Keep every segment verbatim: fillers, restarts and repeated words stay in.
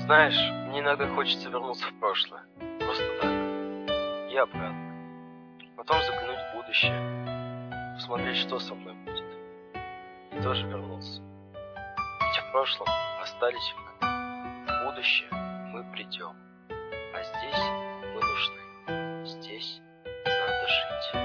Знаешь, мне иногда хочется вернуться в прошлое. Просто так. И обратно. Потом заглянуть в будущее. Посмотреть, что со мной будет. И тоже вернуться. Ведь в прошлом остались мы. В будущее мы придем. А здесь мы нужны. Здесь надо жить.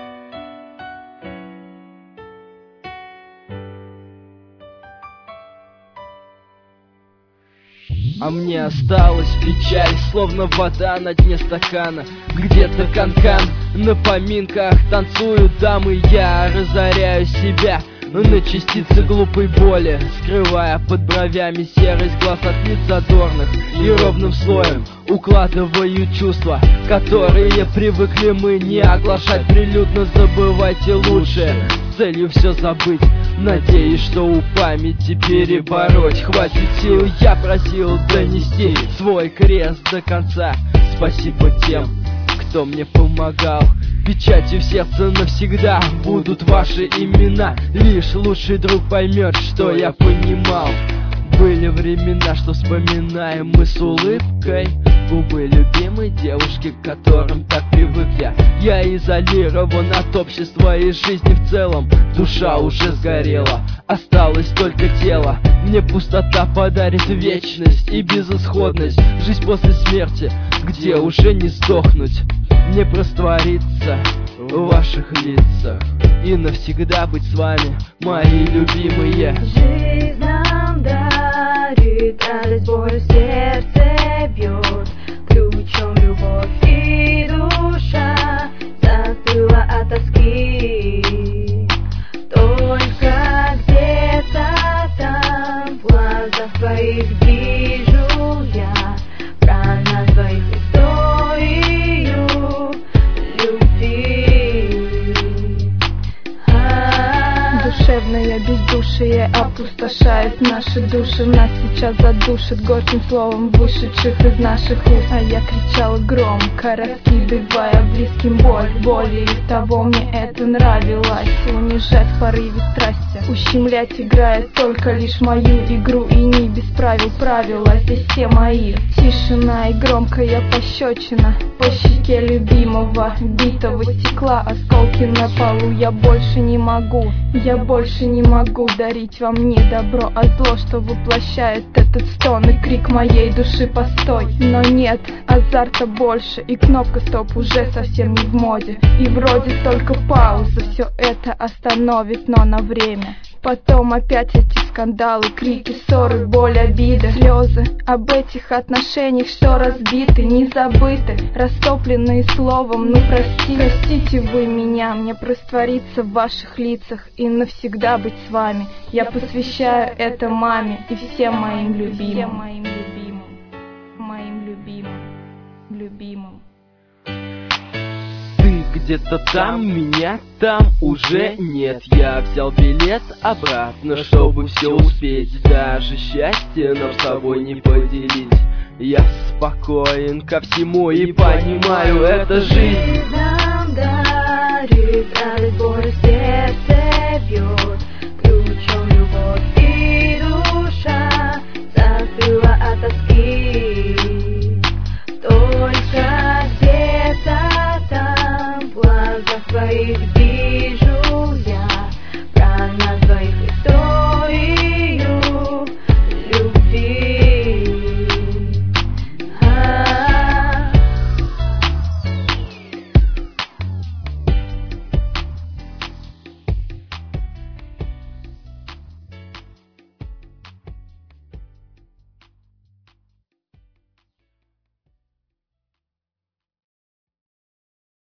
А мне осталась печаль, словно вода на дне стакана. Где-то канкан, на поминках танцуют дамы. Я разоряю себя на частицы глупой боли, скрывая под бровями серость глаз от лиц задорных. И ровным слоем укладываю чувства, которые привыкли мы не оглашать прилюдно. Забывайте лучшее с целью все забыть, надеюсь, что у памяти перебороть хватит сил. Я просил донести свой крест до конца. Спасибо тем, кто мне помогал. Печатью в сердце навсегда будут ваши имена. Лишь лучший друг поймет, что я понимал. Были времена, что вспоминаем мы с улыбкой. Губы любимой девушки, к которым так привык я. Я изолирован от общества и жизни в целом. Душа уже сгорела, осталось только тело. Мне пустота подарит вечность и безысходность. Жизнь после смерти, где уже не сдохнуть. Мне раствориться в ваших лицах и навсегда быть с вами, мои любимые. Жизнь нам дарит радость, боль в сердце бьет. Ключом любовь и душа застыла от тоски. Только где-то там в глазах твоих вижу я про нас двоих историю любви. Душевное бездушие опустошает наши души. Нас сейчас задушит горьким словом вышедших из наших уст. А я кричала громко, раскидывая близким боль. Более того, мне это нравилось. Унижать в порыве страсти, ущемлять, играя только лишь мою игру. И не без правил правила, здесь все мои. Тишина и громкая пощечина по щеке любимого. Битого стекла, осколки на полу. Я больше не могу, я больше не могу дарить вам не добро, а зло, что воплощает этот стон и крик моей души. Постой, но нет азарта больше, и кнопка стоп уже совсем не в моде. И вроде только пауза все это остановит, но на время. Потом опять эти скандалы, крики, ссоры, боль, обиды, слезы об этих отношениях, что разбиты, не забыты, растопленные словом. Ну прости, простите вы меня, мне раствориться в ваших лицах и навсегда быть с вами. Я посвящаю это маме и всем моим любимым, моим любимым, моим любимым, любимым. Где-то там, меня там уже нет. Я взял билет обратно, чтобы все успеть. Даже счастье нам с тобой не поделить. Я спокоен ко всему и понимаю, это жизнь нам дарит радость, боль в сердце бьет. Ключом